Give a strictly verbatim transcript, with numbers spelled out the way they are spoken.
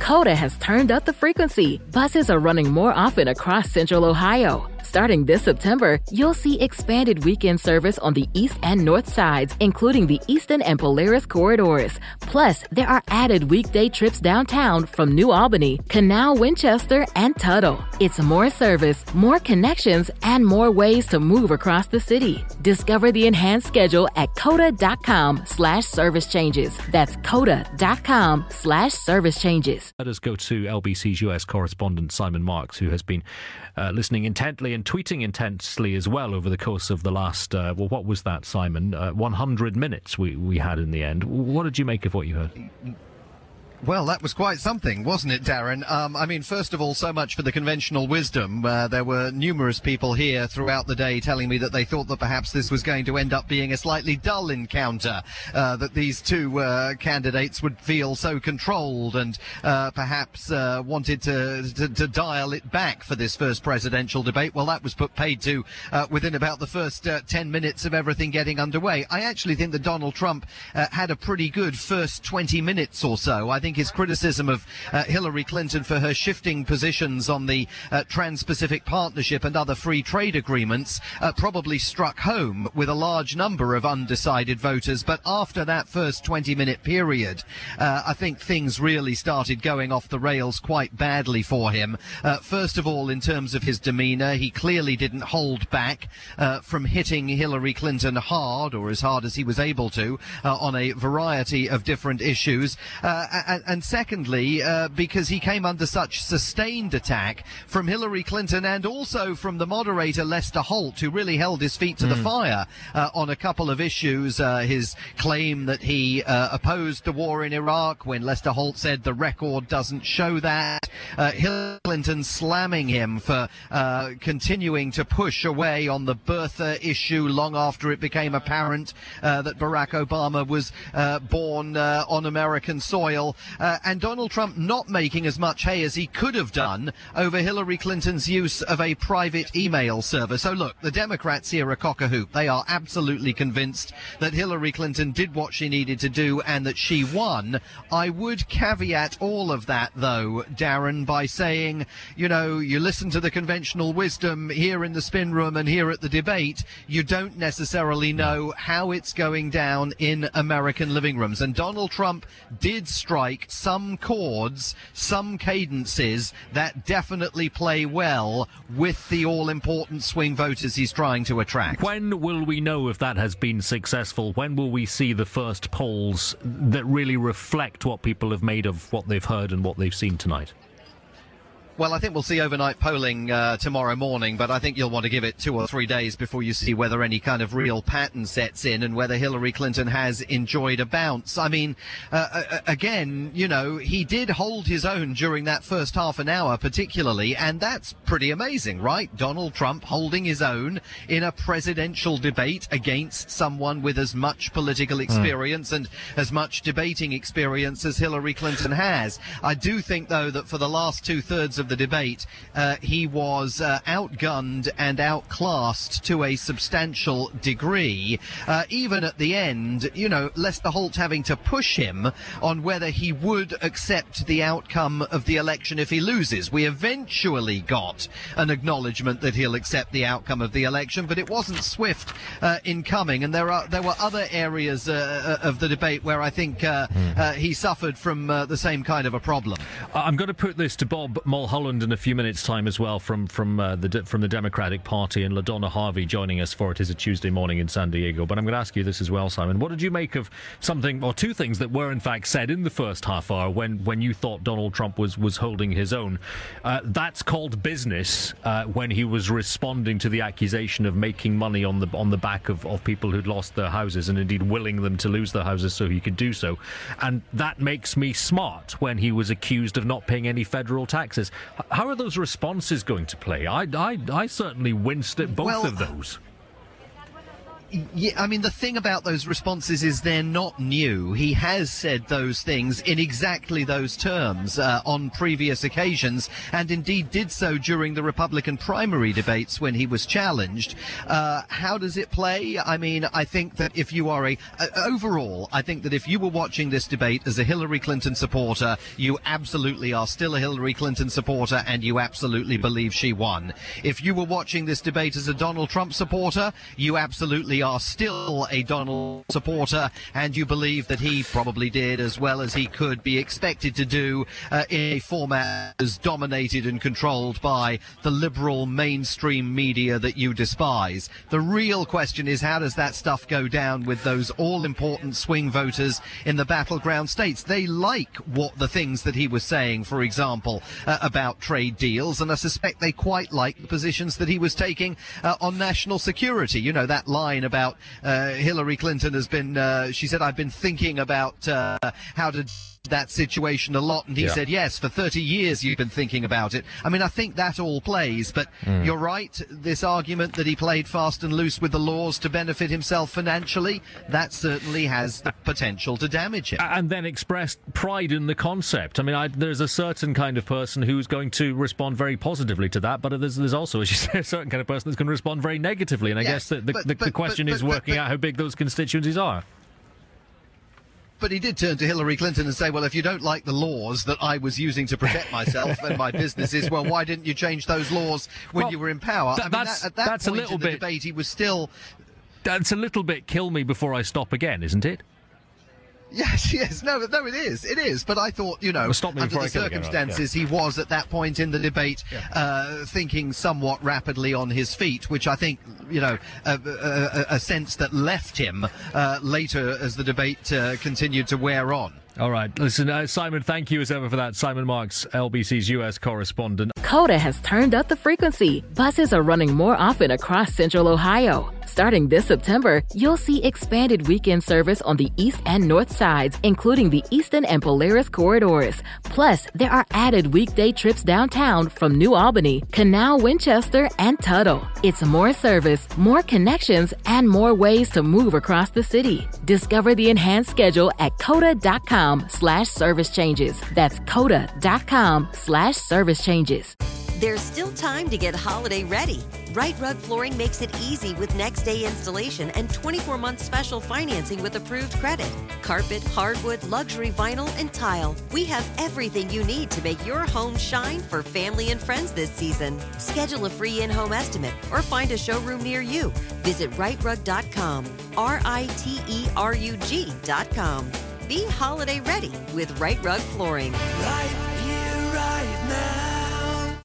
Coda has turned up the frequency. Buses are running more often across Central Ohio. Starting this September, you'll see expanded weekend service on the east and north sides, including the Eastern and Polaris corridors. Plus, there are added weekday trips downtown from New Albany, Canal, Winchester, and Tuttle. It's more service, more connections, and more ways to move across the city. Discover the enhanced schedule at coda.com slash service changes. That's coda.com slash service changes. Let us go to L B C's U S correspondent Simon Marks, who has been uh, listening intently and tweeting intensely as well over the course of the last, uh, well, what was that, Simon? Uh, one hundred minutes we, we had in the end. What did you make of what you heard? Well, that was quite something, wasn't it, Darren? Um, I mean, first of all, so much for the conventional wisdom. Uh, there were numerous people here throughout the day telling me that they thought that perhaps this was going to end up being a slightly dull encounter, uh, that these two uh, candidates would feel so controlled and uh, perhaps uh, wanted to, to, to dial it back for this first presidential debate. Well, that was put paid to uh, within about the first uh, ten minutes of everything getting underway. I actually think that Donald Trump uh, had a pretty good first twenty minutes or so. I think his criticism of uh, Hillary Clinton for her shifting positions on the uh, Trans-Pacific Partnership and other free trade agreements uh, probably struck home with a large number of undecided voters. But after that first twenty minute period, uh, I think things really started going off the rails quite badly for him. Uh, first of all, in terms of his demeanor, he clearly didn't hold back uh, from hitting Hillary Clinton hard, or as hard as he was able to, uh, on a variety of different issues. Uh, and, And secondly, uh, because he came under such sustained attack from Hillary Clinton and also from the moderator Lester Holt, who really held his feet to mm. the fire uh, on a couple of issues. Uh, his claim that he uh, opposed the war in Iraq when Lester Holt said the record doesn't show that. Uh, Hillary Clinton slamming him for uh, continuing to push away on the birther issue long after it became apparent uh, that Barack Obama was uh, born uh, on American soil. Uh, and Donald Trump not making as much hay as he could have done over Hillary Clinton's use of a private email server. So look, the Democrats here are cock-a-hoop. They are absolutely convinced that Hillary Clinton did what she needed to do and that she won. I would caveat all of that, though, Darren, by saying, you know, you listen to the conventional wisdom here in the spin room and here at the debate, you don't necessarily know how it's going down in American living rooms. And Donald Trump did strike some chords, some cadences that definitely play well with the all-important swing voters he's trying to attract. When will we know if that has been successful? When will we see the first polls that really reflect what people have made of what they've heard and what they've seen tonight? Well, I think we'll see overnight polling uh, tomorrow morning, but I think you'll want to give it two or three days before you see whether any kind of real pattern sets in and whether Hillary Clinton has enjoyed a bounce. I mean, uh, again, you know, he did hold his own during that first half an hour particularly, and that's pretty amazing, right? Donald Trump holding his own in a presidential debate against someone with as much political experience mm. and as much debating experience as Hillary Clinton has. I do think, though, that for the last two-thirds of the debate, uh, he was uh, outgunned and outclassed to a substantial degree. Uh, even at the end, you know, Lester Holt having to push him on whether he would accept the outcome of the election if he loses. We eventually got an acknowledgement that he'll accept the outcome of the election, but it wasn't swift uh, in coming. And there are there were other areas uh, of the debate where I think uh, mm. uh, he suffered from uh, the same kind of a problem. I'm going to put this to Bob Mulholland in a few minutes' time as well from from uh, the from the Democratic Party, and LaDonna Harvey joining us for it is a Tuesday morning in San Diego. But I'm going to ask you this as well, Simon. What did you make of something or two things that were in fact said in the first half hour when when you thought Donald Trump was was holding his own? Uh, that's called business uh, when he was responding to the accusation of making money on the on the back of, of people who'd lost their houses and indeed willing them to lose their houses so he could do so. And that makes me smart when he was accused of not paying any federal taxes. How are those responses going to play? I, I, I certainly winced at both well, of those. Yeah, I mean, the thing about those responses is they're not new. He has said those things in exactly those terms uh, on previous occasions, and indeed did so during the Republican primary debates when he was challenged. Uh, how does it play? I mean, I think that if you are a... Uh, overall, I think that if you were watching this debate as a Hillary Clinton supporter, you absolutely are still a Hillary Clinton supporter, and you absolutely believe she won. If you were watching this debate as a Donald Trump supporter, you absolutely are still a Donald supporter, and you believe that he probably did as well as he could be expected to do uh, in a format as dominated and controlled by the liberal mainstream media that you despise. The real question is, how does that stuff go down with those all-important swing voters in the battleground states? They like what the things that he was saying, for example, uh, about trade deals, and I suspect they quite like the positions that he was taking uh, on national security. You know, that line about Uh, Hillary Clinton has been, uh, she said, I've been thinking about uh, how to that situation a lot, and he yeah. said, yes, for thirty years you've been thinking about it. I mean, I think that all plays, but mm. you're right, this argument that he played fast and loose with the laws to benefit himself financially, that certainly has the potential to damage him. And then expressed pride in the concept. I mean, I, there's a certain kind of person who's going to respond very positively to that, but there's, there's also, as you say, a certain kind of person that's going to respond very negatively, and I yes, guess that the, but, the, but, the question but, but, is working but, but, out how big those constituencies are. But he did turn to Hillary Clinton and say, well, if you don't like the laws that I was using to protect myself and my businesses, well, why didn't you change those laws when well, you were in power? Th- I mean, that's, that, at that that's point a little in the bit, debate, he was still... That's a little bit kill me before I stop again, isn't it? Yes, yes, no, no, it is, it is. But I thought, you know, well, under the circumstances, again, right? yeah. he was at that point in the debate yeah. uh, thinking somewhat rapidly on his feet, which I think, you know, a, a, a sense that left him uh, later as the debate uh, continued to wear on. All right, listen, uh, Simon, thank you as ever for that. Simon Marks, L B C's U S correspondent. Coda has turned up the frequency. Buses are running more often across Central Ohio. Starting this September, you'll see expanded weekend service on the east and north sides, including the Easton and Polaris corridors. Plus, there are added weekday trips downtown from New Albany, Canal, Winchester, and Tuttle. It's more service, more connections, and more ways to move across the city. Discover the enhanced schedule at coda.com slash service changes. That's coda.com slash service changes. There's still time to get holiday ready. Right Rug Flooring makes it easy with next day installation and twenty-four month special financing with approved credit. Carpet, hardwood, luxury vinyl, and tile. We have everything you need to make your home shine for family and friends this season. Schedule a free in-home estimate or find a showroom near you. Visit right rug dot com, R I T E R U G dot com. Be holiday ready with Right Rug Flooring. Right